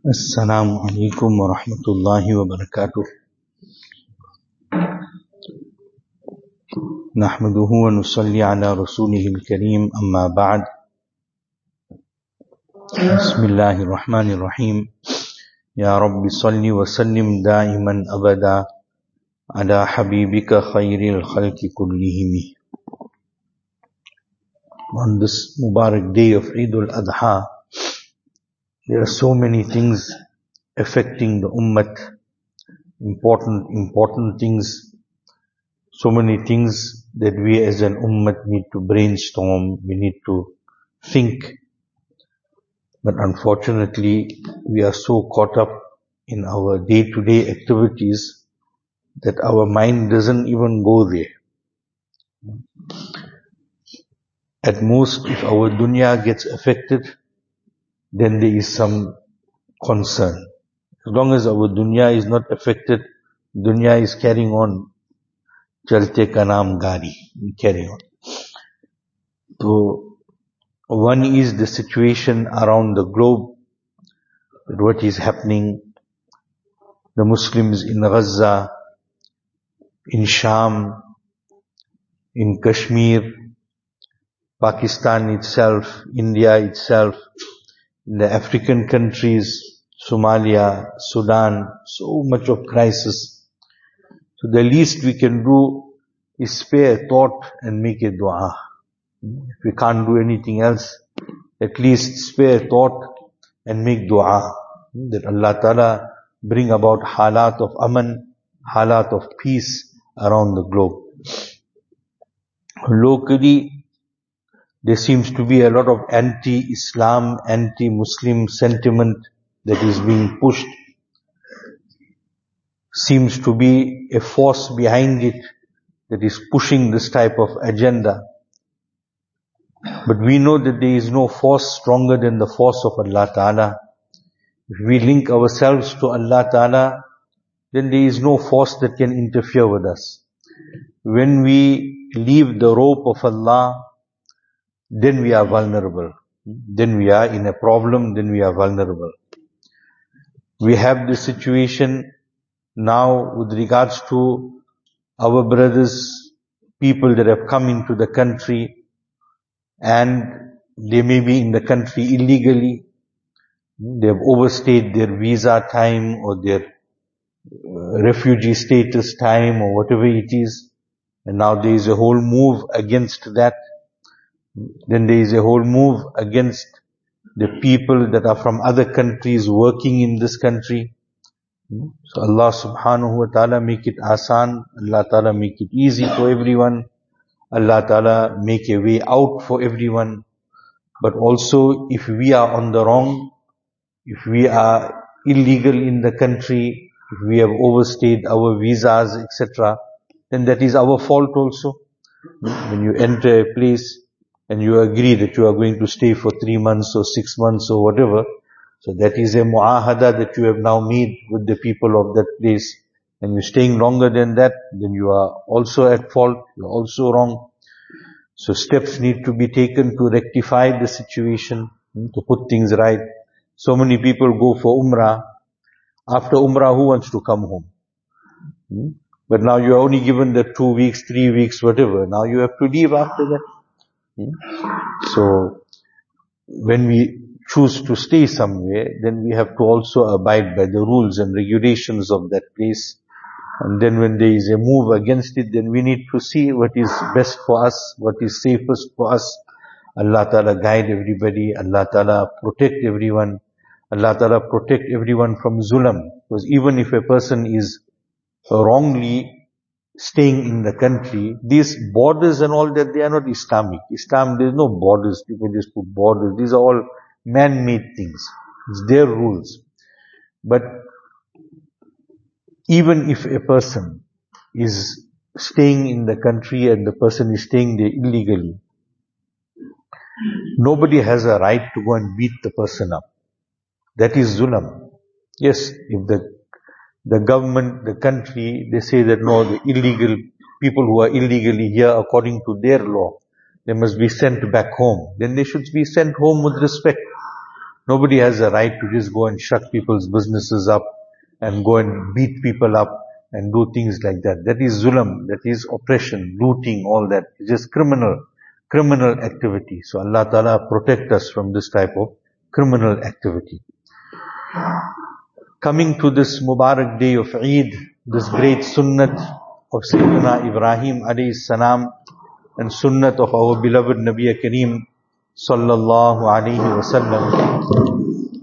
السلام عليكم ورحمة الله وبركاته. نحمده ونصلي على رسوله الكريم أما بعد. بسم الله الرحمن الرحيم. يا رب صل وسلم دائما أبدا على حبيبك خير الخلق كلهم. On this Mubarak day of Eid al-Adha, there are so many things affecting the Ummah, important things, so many things that we as an Ummah need to brainstorm, we need to think. But unfortunately, we are so caught up in our day-to-day activities that our mind doesn't even go there. At most, if our dunya gets affected, then there is some concern. As long as our dunya is not affected, dunya is carrying on. Chalte ka naam gari, we carry on. So, one is the situation around the globe, what is happening. The Muslims in Gaza, in Sham, in Kashmir, Pakistan itself, India itself, in the African countries, Somalia, Sudan, so much of crisis. So the least we can do is spare thought and make a dua. If we can't do anything else, at least spare thought and make dua. That Allah Ta'ala bring about halat of aman, halat of peace around the globe. Locally, there seems to be a lot of anti-Islam, anti-Muslim sentiment that is being pushed. Seems to be a force behind it that is pushing this type of agenda. But we know that there is no force stronger than the force of Allah Ta'ala. If we link ourselves to Allah Ta'ala, then there is no force that can interfere with us. When we leave the rope of Allah, then we are vulnerable. Then we are in a problem, then we are vulnerable. We have this situation now with regards to our brothers, people that have come into the country and they may be in the country illegally. They have overstayed their visa time or their refugee status time or whatever it is. And now there is a whole move against that. Then there is a whole move against the people that are from other countries working in this country. So Allah subhanahu wa ta'ala make it asan, Allah ta'ala make it easy for everyone, Allah ta'ala make a way out for everyone. But also if we are on the wrong, if we are illegal in the country, if we have overstayed our visas, etc., then that is our fault also. When you enter a place and you agree that you are going to stay for 3 months or 6 months or whatever, so that is a mu'ahada that you have now made with the people of that place, and you're staying longer than that, then you are also at fault, you're also wrong. So steps need to be taken to rectify the situation, to put things right. So many people go for Umrah. After Umrah, who wants to come home? But now you are only given the 2 weeks, 3 weeks, whatever. Now you have to leave after that. So, when we choose to stay somewhere, then we have to also abide by the rules and regulations of that place. And then when there is a move against it, then we need to see what is best for us, what is safest for us. Allah Ta'ala guide everybody, Allah Ta'ala protect everyone, Allah Ta'ala protect everyone from zulam. Because even if a person is wrongly staying in the country, these borders and all that, they are not Islamic. Islam, there is no borders. People just put borders. These are all man-made things. It's their rules. But even if a person is staying in the country and the person is staying there illegally, nobody has a right to go and beat the person up. That is zulam. Yes, if the government, the country, they say that no, the illegal people who are illegally here according to their law, they must be sent back home. Then they should be sent home with respect. Nobody has a right to just go and shut people's businesses up and go and beat people up and do things like that. That is zulm, that is oppression, looting, all that. It's just criminal activity. So Allah Ta'ala protect us from this type of criminal activity. Coming to this Mubarak day of Eid, this great sunnat of Sayyidina Ibrahim alayhi salam and sunnat of our beloved Nabi Kareem sallallahu alayhi wasallam.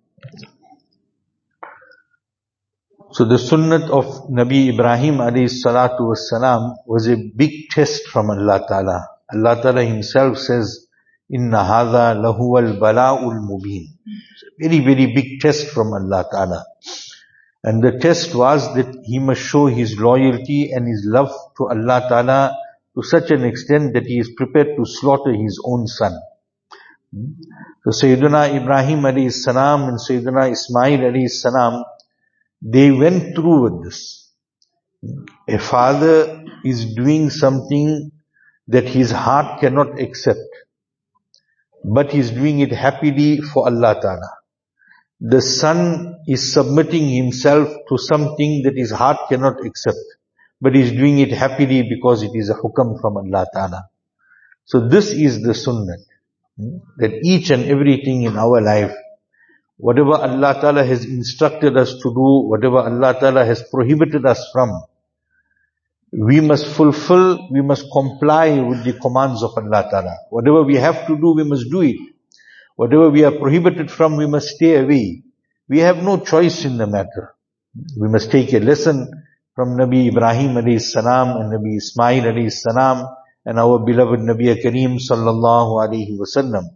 So the sunnat of Nabi Ibrahim alayhi salatu wassalam was a big test from Allah Ta'ala. Allah Ta'ala himself says, Inna hadha lahuwal bala'ul mubin. Very, very big test from Allah Ta'ala. And the test was that he must show his loyalty and his love to Allah Ta'ala to such an extent that he is prepared to slaughter his own son. So Sayyidina Ibrahim alayhi salam and Sayyidina Ismail alayhi salam, they went through with this. A father is doing something that his heart cannot accept, but he's doing it happily for Allah Ta'ala. The son is submitting himself to something that his heart cannot accept, but he's doing it happily because it is a hukam from Allah Ta'ala. So this is the sunnah, that each and everything in our life, whatever Allah Ta'ala has instructed us to do, whatever Allah Ta'ala has prohibited us from, we must fulfill, we must comply with the commands of Allah Ta'ala. Whatever we have to do, we must do it. Whatever we are prohibited from, we must stay away. We have no choice in the matter. We must take a lesson from Nabi Ibrahim alayhi salam and Nabi Ismail alayhi salam and our beloved Nabi Kareem sallallahu alayhi wasallam.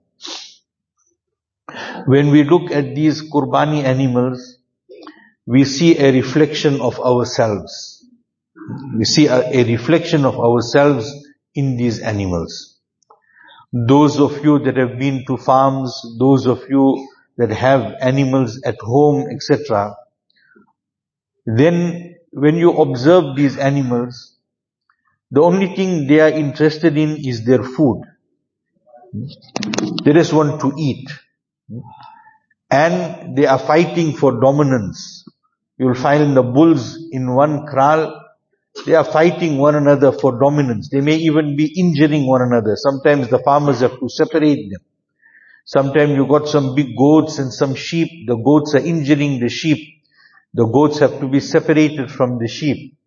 When we look at these Qurbani animals, we see a reflection of ourselves. We see a reflection of ourselves in these animals. Those of you that have been to farms, those of you that have animals at home, etc., then when you observe these animals, the only thing they are interested in is their food. They just want to eat. And they are fighting for dominance. You will find the bulls in one kraal, they are fighting one another for dominance. They may even be injuring one another. Sometimes the farmers have to separate them. Sometimes you got some big goats and some sheep. The goats are injuring the sheep. The goats have to be separated from the sheep.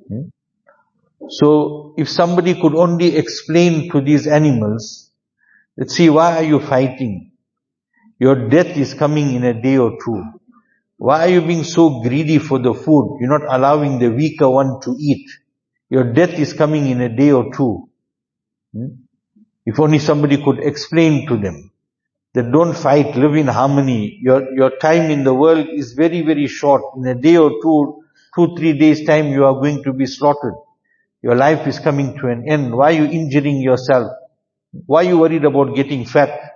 So if somebody could only explain to these animals, let's see, why are you fighting? Your death is coming in a day or two. Why are you being so greedy for the food? You're not allowing the weaker one to eat. Your death is coming in a day or two. If only somebody could explain to them that don't fight, live in harmony. Your time in the world is very, very short. In a day or two, 2-3 days time, you are going to be slaughtered. Your life is coming to an end. Why are you injuring yourself? Why are you worried about getting fat?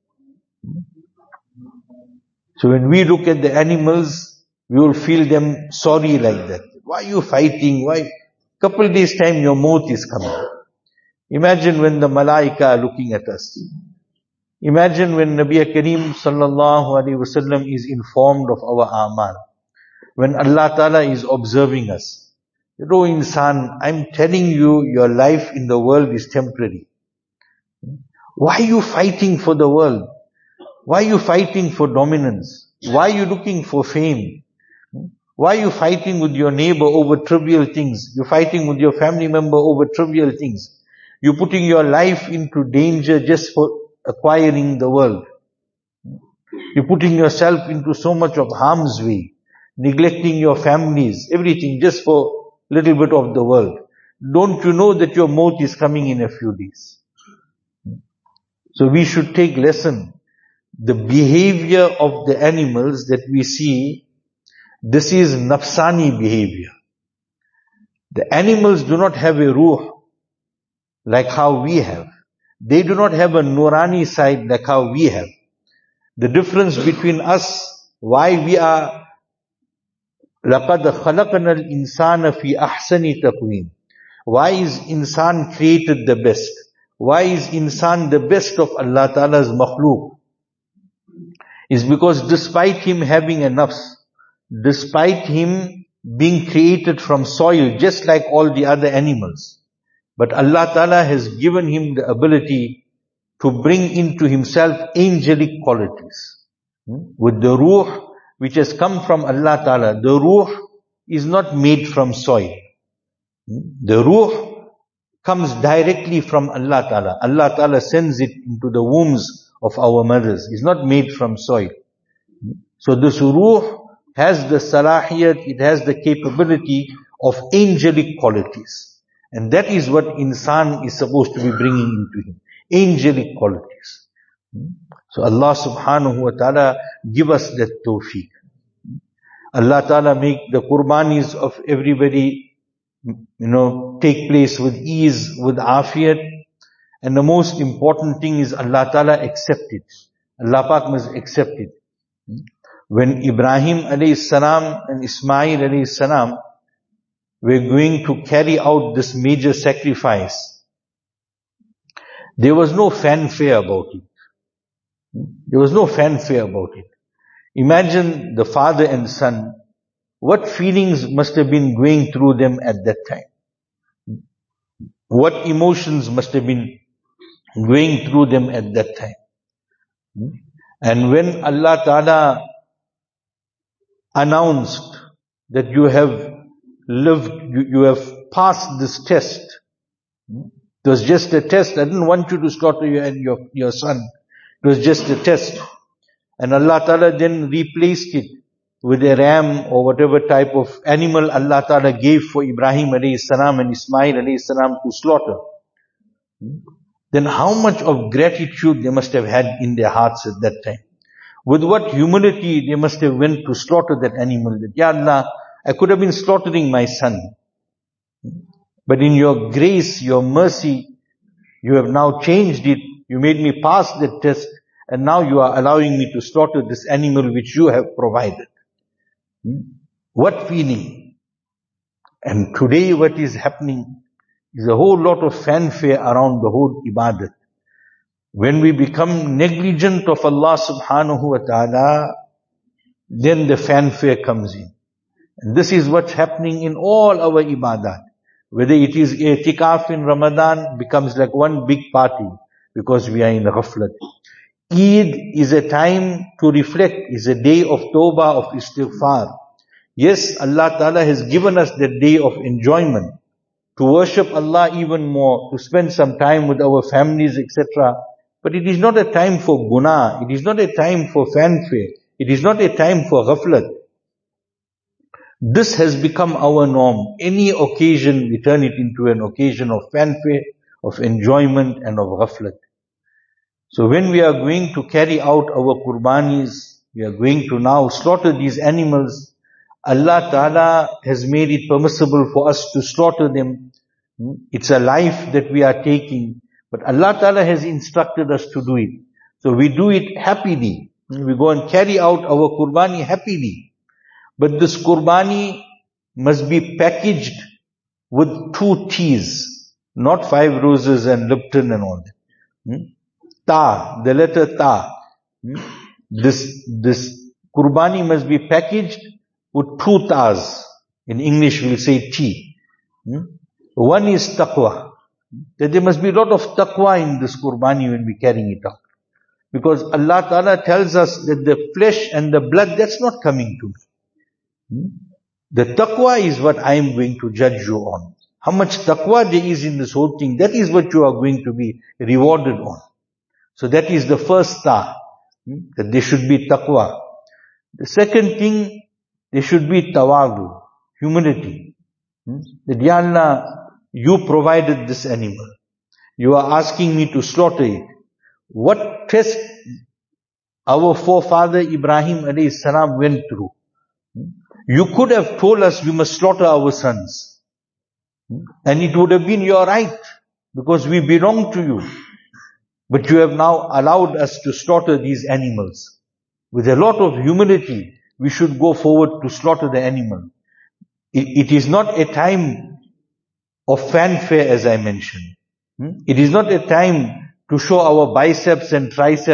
So when we look at the animals, we will feel them sorry like that. Why are you fighting? Why? Couple days time your maut is coming. Imagine when the malaika are looking at us. Imagine when Nabi Kareem sallallahu alaihi wasallam is informed of our a'mal. When Allah Ta'ala is observing us. Oh insan, I'm telling you, your life in the world is temporary. Why are you fighting for the world? Why are you fighting for dominance? Why are you looking for fame? Why are you fighting with your neighbor over trivial things? You're fighting with your family member over trivial things. You're putting your life into danger just for acquiring the world. You're putting yourself into so much of harm's way, neglecting your families, everything just for a little bit of the world. Don't you know that your maut is coming in a few days? So we should take lesson. The behavior of the animals that we see, this is nafsani behavior. The animals do not have a ruh like how we have. They do not have a nurani side like how we have. The difference between us, why we are لَقَدْ خَلَقْنَا الْإِنسَانَ فِي أَحْسَنِ تَقْوِيمٍ. Why is insan created the best? Why is insan the best of Allah Ta'ala's makhluk? is because despite him having a nafs, despite him being created from soil just like all the other animals, but Allah Ta'ala has given him the ability to bring into himself angelic qualities. With the ruh which has come from Allah Ta'ala, the ruh is not made from soil. The ruh comes directly from Allah Ta'ala. Allah Ta'ala sends it into the wombs of our mothers. It's not made from soil. So this ruh has the salahiyat, it has the capability of angelic qualities. And that is what insan is supposed to be bringing into him. Angelic qualities. So Allah subhanahu wa ta'ala give us that tawfiq. Allah Ta'ala make the qurbanis of everybody, take place with ease, with afiyat. And the most important thing is Allah Ta'ala accept it. Allah Pak must accept it. When Ibrahim alayhi salam and Ismail alayhi salam were going to carry out this major sacrifice, there was no fanfare about it. There was no fanfare about it. Imagine the father and son, what feelings must have been going through them at that time. What emotions must have been going through them at that time. And when Allah Ta'ala announced that you have lived, you have passed this test. It was just a test. I didn't want you to slaughter your son. It was just a test. And Allah Ta'ala then replaced it with a ram or whatever type of animal Allah Ta'ala gave for Ibrahim alayhi salam and Ismail alayhi salam to slaughter. Then how much of gratitude they must have had in their hearts at that time. With what humility they must have went to slaughter that animal. That, Ya Allah, I could have been slaughtering my son. But in your grace, your mercy, you have now changed it. You made me pass the test. And now you are allowing me to slaughter this animal which you have provided. What feeling? And today what is happening is a whole lot of fanfare around the whole ibadat. When we become negligent of Allah subhanahu wa ta'ala, then the fanfare comes in. And this is what's happening in all our ibadat. Whether it is i'tikaf in Ramadan, becomes like one big party because we are in ghaflat. Eid is a time to reflect, is a day of tawbah, of istighfar. Yes, Allah Ta'ala has given us that day of enjoyment, to worship Allah even more, to spend some time with our families, etc. But it is not a time for guna, it is not a time for fanfare, it is not a time for ghaflat. This has become our norm. Any occasion, we turn it into an occasion of fanfare, of enjoyment and of ghaflat. So when we are going to carry out our qurbanis, we are going to now slaughter these animals, Allah Ta'ala has made it permissible for us to slaughter them. It's a life that we are taking, but Allah Ta'ala has instructed us to do it. So we do it happily. We go and carry out our qurbani happily. But this qurbani must be packaged with 2 T's, not 5 roses and Lipton and all that. Ta, the letter Ta. This qurbani must be packaged with 2 Ta's. In English we'll say T. One is taqwa. That there must be a lot of taqwa in this qurbani when we're carrying it out. Because Allah Ta'ala tells us that the flesh and the blood, that's not coming to me. The taqwa is what I am going to judge you on. How much taqwa there is in this whole thing, that is what you are going to be rewarded on. So that is the first ta, that there should be taqwa. The second thing, there should be tawadu, humility. That, Ya Allah, you provided this animal. You are asking me to slaughter it. What test our forefather Ibrahim alayhi salam went through. You could have told us we must slaughter our sons. And it would have been your right, because we belong to you. But you have now allowed us to slaughter these animals. With a lot of humility, we should go forward to slaughter the animal. It is not a time of fanfare, as I mentioned. It is not a time to show our biceps and triceps,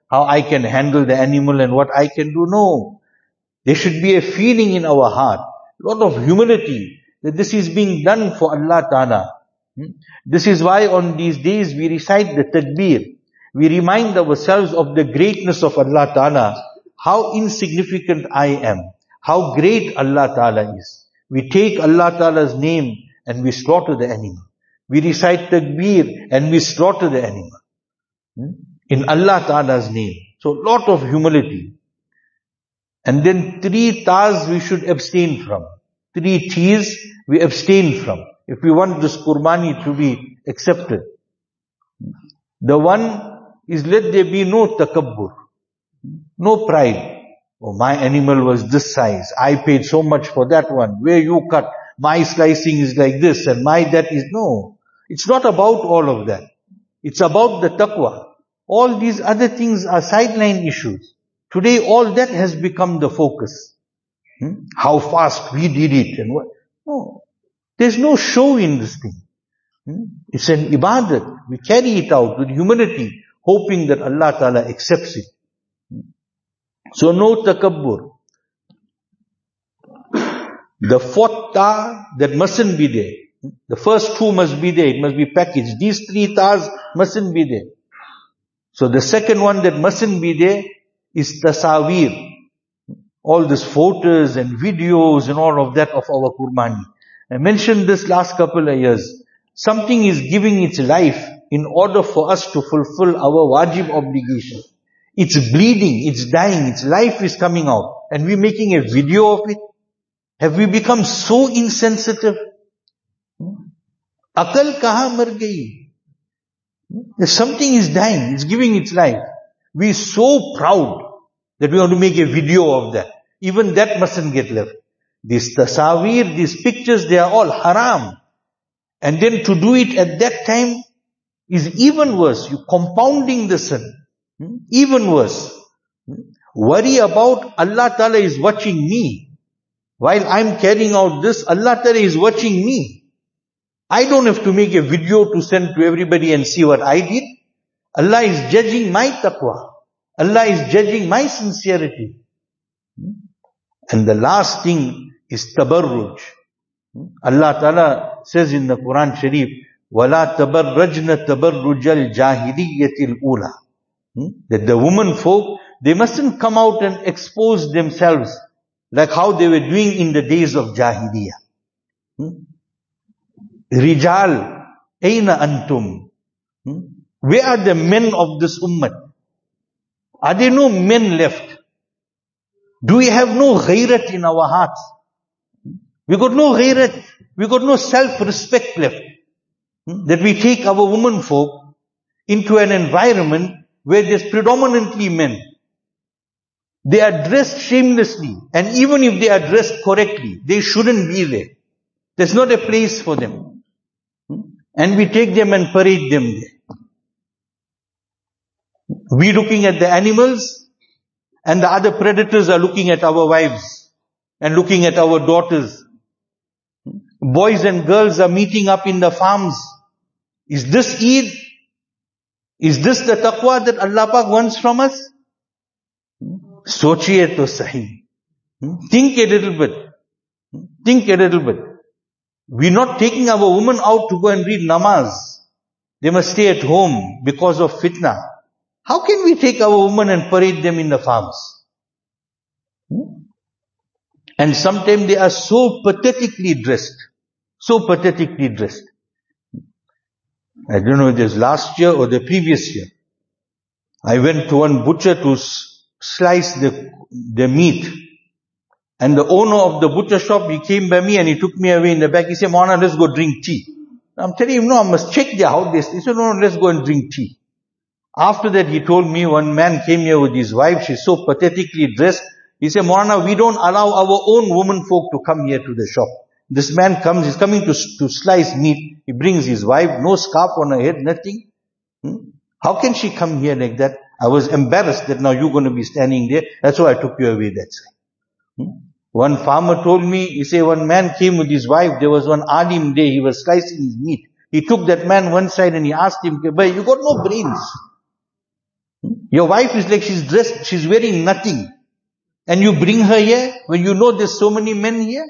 how I can handle the animal and what I can do. No. There should be a feeling in our heart, a lot of humility, that this is being done for Allah Ta'ala. This is why on these days we recite the takbir. We remind ourselves of the greatness of Allah Ta'ala, how insignificant I am, how great Allah Ta'ala is. We take Allah Ta'ala's name and we slaughter the animal. We recite takbir and we slaughter the animal. In Allah Ta'ala's name. So lot of humility. And then 3 tars we should abstain from. 3 teas we abstain from. If we want this Qurbani to be accepted. The one is, let there be no takabbur. No pride. Oh, my animal was this size. I paid so much for that one. Where you cut, my slicing is like this and my that is. No. It's not about all of that. It's about the taqwa. All these other things are sideline issues. Today all that has become the focus. How fast we did it and what. No. There's no show in this thing. It's an ibadat. We carry it out with humility, hoping that Allah Ta'ala accepts it. So no takabbur. The 4th tar, that mustn't be there. The first 2 must be there. It must be packaged. These 3 tars mustn't be there. So the second one that mustn't be there is tasawir. All these photos and videos and all of that of our Qurbani. I mentioned this last couple of years. Something is giving its life in order for us to fulfill our wajib obligation. It's bleeding, it's dying, its life is coming out. And we're making a video of it. Have we become so insensitive? Akal kaha mar gayi? Something is dying, it's giving its life. We're so proud that we want to make a video of that. Even that mustn't get left. These tasawir, these pictures, they are all haram. And then to do it at that time is even worse. You're compounding the sin. Even worse. Worry about Allah Ta'ala is watching me. While I'm carrying out this, Allah Ta'ala is watching me. I don't have to make a video to send to everybody and see what I did. Allah is judging my taqwa. Allah is judging my sincerity. And the last thing is tabarruj. Allah Ta'ala says in the Quran Sharif, وَلَا تَبَرَّجْنَ تَبَرُّجَ الْجَاهِلِيَّةِ الْأُولَى. That the women folk, they mustn't come out and expose themselves like how they were doing in the days of Jahiliyyah. Rijal, Aina Antum. Where are the men of this ummah? Are there no men left? Do we have no ghairat in our hearts? We got no ghairat. We got no self-respect left. That we take our women folk into an environment where there's predominantly men. They are dressed shamelessly. And even if they are dressed correctly, they shouldn't be there. There's not a place for them. And we take them and parade them there. We looking at the animals, and the other predators are looking at our wives and looking at our daughters. Boys and girls are meeting up in the farms. Is this Eid? Is this the taqwa that Allah Pak wants from us? Sochiye to sahi. Think a little bit. Think a little bit. We're not taking our women out to go and read namaz. They must stay at home because of fitna. How can we take our women and parade them in the farms? And sometimes they are so pathetically dressed. So pathetically dressed. I don't know if it was last year or the previous year. I went to one butcher to slice the meat. And the owner of the butcher shop, he came by me and he took me away in the back. He said, Maulana, let's go drink tea. I'm telling him, no, I must check how this. He said, no, let's go and drink tea. After that, he told me one man came here with his wife. She's so pathetically dressed. He said, Maulana, we don't allow our own women folk to come here to the shop. This man comes, he's coming to slice meat. He brings his wife, no scarf on her head, nothing. How can she come here like that? I was embarrassed that now you're going to be standing there. That's why I took you away that side. One farmer told me, he said one man came with his wife. There was one alim day, he was slicing his meat. He took that man one side and he asked him, "Bhai, you got no brains. Your wife is like she's dressed, she's wearing nothing. And you bring her here when you know there's so many men here.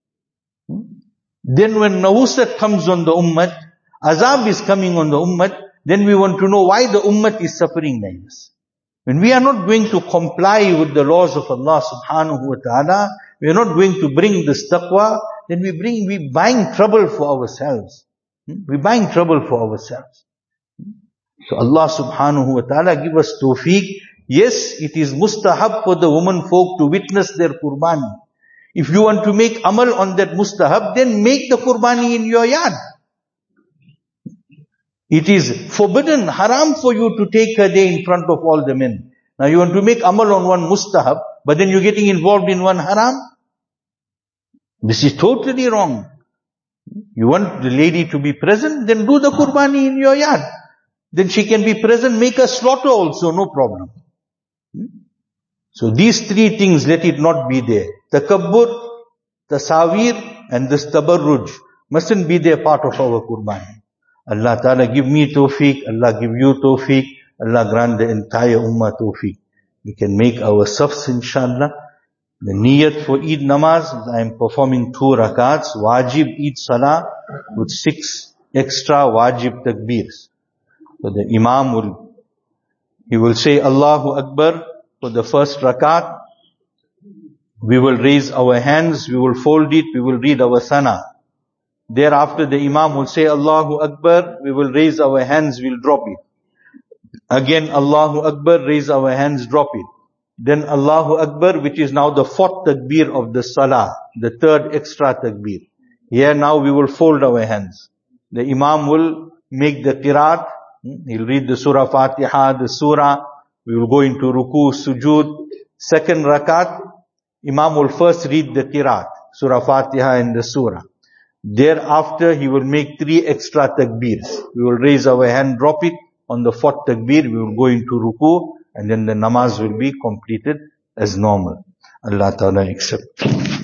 Then when nawusat comes on the ummah, azab is coming on the ummah, then we want to know why the ummah is suffering like this. When we are not going to comply with the laws of Allah subhanahu wa ta'ala, we are not going to bring this taqwa, then we buying trouble for ourselves. We're buying trouble for ourselves. So Allah subhanahu wa ta'ala give us tawfiq. Yes, it is mustahab for the woman folk to witness their qurbani. If you want to make amal on that mustahab, then make the qurbani in your yard. It is forbidden, haram for you to take her there in front of all the men. Now you want to make amal on one mustahab, but then you're getting involved in one haram? This is totally wrong. You want the lady to be present, then do the qurbani in your yard. Then she can be present, make a slaughter also, no problem. So these three things, let it not be there. Takabbur, tasawir, and this tabarruj mustn't be there part of our qurbani. Allah Ta'ala give me tawfiq, Allah give you tawfiq, Allah grant the entire ummah tawfiq. We can make our safs inshallah. The niyat for Eid namaz, I am performing 2 rakats, wajib Eid salah with 6 extra wajib takbirs. So the imam will say Allahu Akbar for the first rakat. We will raise our hands, we will fold it, we will read our sana. Thereafter the imam will say Allahu Akbar, we will raise our hands, we'll drop it. Again Allahu Akbar, raise our hands, drop it. Then Allahu Akbar, which is now the 4th takbir of the salah, the 3rd extra takbir. Here now we will fold our hands. The imam will make the qiraat, he'll read the surah Fatiha, the surah, we will go into ruku, sujood. 2nd rakat, imam will first read the qiraat, surah Fatiha and the surah. Thereafter, he will make 3 extra takbirs. We will raise our hand, drop it. On the 4th takbir, we will go into ruku, and then the namaz will be completed as normal. Allah Ta'ala accept.